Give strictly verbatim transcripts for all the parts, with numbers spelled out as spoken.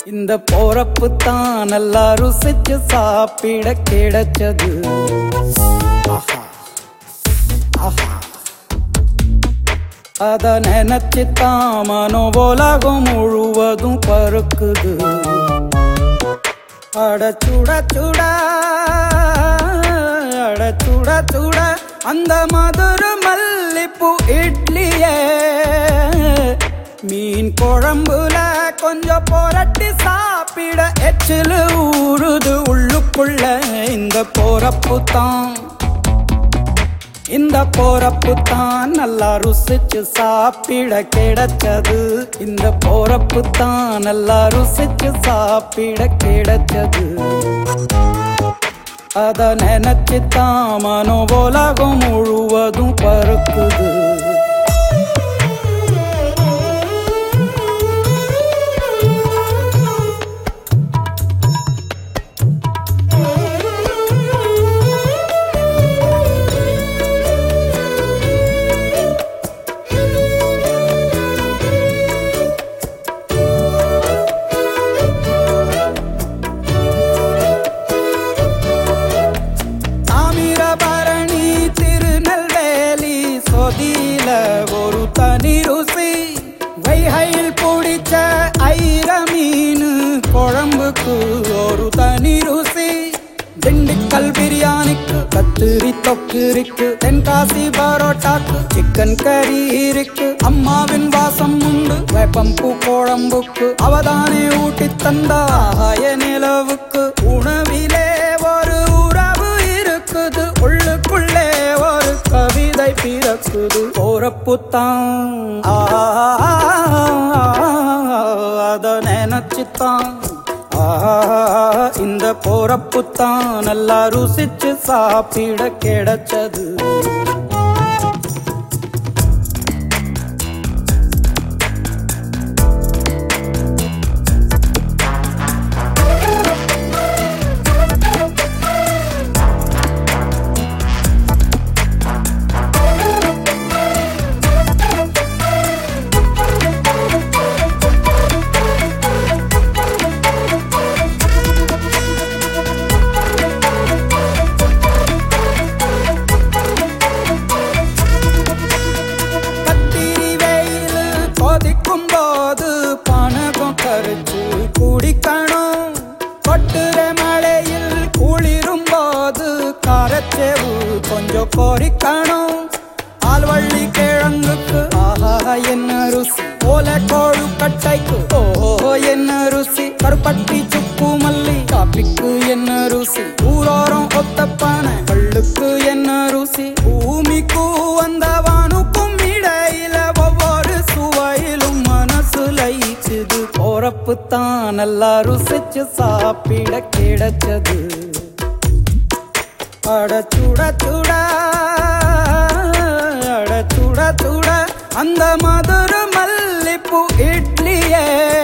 இந்த போறப்பு தான் நல்லா ருசிச்சு சாப்பிட கிடைச்சது. அத நினைச்சுத்தான் மனோ உலகம் முழுவதும் பருக்குது. அட சுட சுட அட சுட சுட அந்த மதுர மல்லிப்பூ இட்லியே மீன் குழம்புல கொஞ்சம் புரட்டி சாப்பிட எச்சில் ஊறுது உள்ளுக்குள்ள. இந்த போறப்பு தான் இந்த போறப்பு தான் நல்லா ருசிச்சு சாப்பிட கிடைச்சது. இந்த போறப்பு தான் நல்லா ருசிச்சு சாப்பிட கிடைச்சது. அத நினைச்சுத்தான் மனோ உலகம் முழுவதும் பருக்குது. ஒரு தனி ருசி வைகையில் பிடிச்ச ஐர மீன் குழம்புக்கு ஒரு தனி ருசி. திண்டுக்கல் பிரியாணிக்கு கத்திரி தொக்கு இருக்கு. தென்காசி பரோட்டாக்கு சிக்கன் கறி இருக்கு. அம்மாவின் வாசம் உண்டு வேப்பம்பூ குழம்புக்கு. அவதானே ஊட்டி தந்தாய நிலவுக்கு. உணவிலே ஒரு உறவு இருக்குது. உள்ளுக்குள்ளே ஒரு கவிதை பிறக்குது. போறப்பு தான் அத நினைச்சுத்தான் இந்த போறப்பு தான் நல்லா ருசிச்சு சாப்பிட கிடைச்சது. கரைச்சு குடிக்கணும். கொட்டுற மழையில் குளிரும் போது காரச்சேவு கொஞ்சம் பொறிக்கணும். ஆல்வள்ளி கிழங்குக்கு ஆஹா என்ன ருசி. ஓலை கோழு கட்டைக்கு ஓஹோ என்ன ருசி. கருப்பட்டி சுப்பு மல்லி காப்பிக்கு என்ன ருசி. ஊரோரம் ஒத்தப்பான கள்ளுக்கு என்ன ருசி. பூமிக்கு வந்தவானுக்கும் இடையில ஒவ்வொரு சுவையிலும் மனசு லயிச்சுது. போறப்பு தான் நல்லா ருசிச்சு சாப்பிட கிடைச்சது. அட சுட சுட அட சுட சுட அந்த மதுர மல்லிப்பூ இட்லியே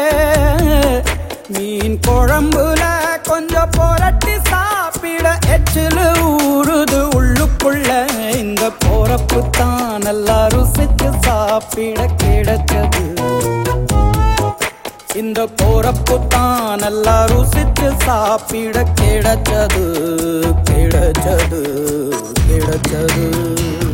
மீன் குழம்புல கொஞ்சம் புரட்டி சாப்பிட எச்சில் ஊறுது உள்ளுக்குள்ள. இந்த போறப்பு தான் நல்லா ருசிச்சு சாப்பிட கிடைச்சது. இந்த போறப்பு தான் நல்லா ருசிச்சு சாப்பிட கிடைச்சது கிடைச்சது கிடைச்சது.